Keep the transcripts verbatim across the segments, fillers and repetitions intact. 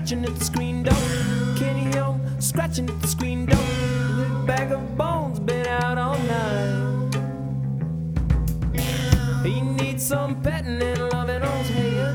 scratching at the screen door. Kitty O, scratching at the screen door. Little bag of bones been out all night. He needs some petting and loving on his head.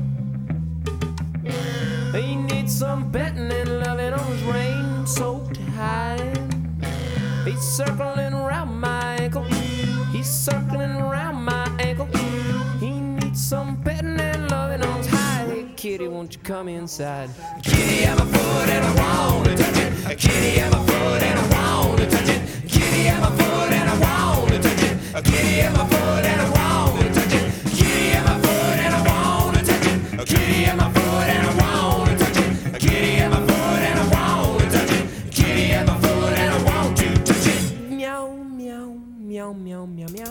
He needs some petting and loving on his rain-soaked hide. He's circling around my ankle. He's circling around my ankle. He needs some petting and loving on his hide. Hey, kitty, won't you come inside? Kitty, I'm a foot and I wanna touch it. Kitty, I'm a foot and I wanna touch it. Kitty, I'm a foot and I wanna touch it. Kitty, I'm a foot and I wanna touch it. Kitty, I'm a foot and I wanna touch it. Kitty, I'm a foot and I wanna touch it. Kitty, I'm a foot and I wanna touch it. Kitty, I'm a foot and I want to touch it. Meow, meow, meow, meow, meow, meow.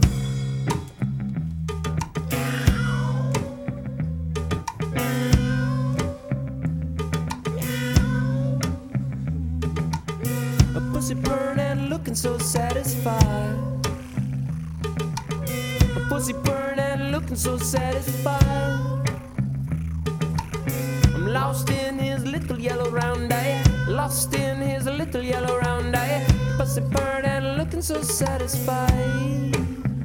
A pussy purring and looking so satisfied. A pussy purring and looking so satisfied. I'm lost in his little yellow round eye. Lost in his little yellow round eye. Pussy purring and looking so satisfied.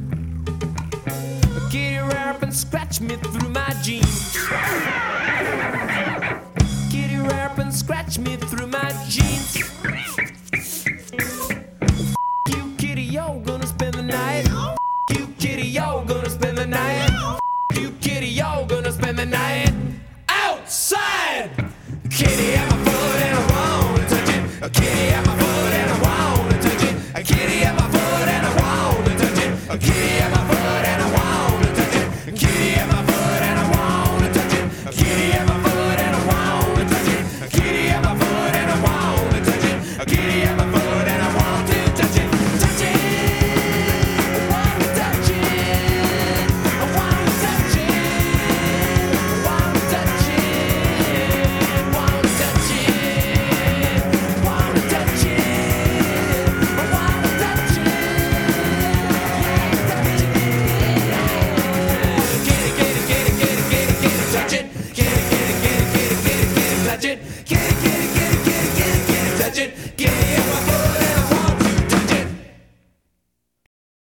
A kitty rap and scratch me through my jeans. Kitty rap and scratch me through my jeans. You kitty, yo, gonna spend the night. You kitty, yo, gonna spend the night. You kitty, yo, gonna spend the night outside. Kitty, I'm a foot and I wanna touch it. A kitty, I'm a foot and I wanna touch it. A kitty, I'm a foot and I wanna touch it. A kitty, I'm a foot and I wanna touch it. A kitty, I'm a foot and I wanna touch it. A kitty, I'm a foot and I wanna touch it. A kitty, I'm a foot and I wanna touch it. A kitty, I'm a foot and I want to touch it. Touch it. I wanna touch it. I wanna touch it. I wanna touch it. Wanna touch it. Wanna touch it. I wanna touch it. Kitty, kitty, kitty, kitty, kitty, kitty, touch it. Kitty, kitty, kitty, kitty, kitty, kitty, touch it. Kitty, kitty, kitty, kitty, kitty.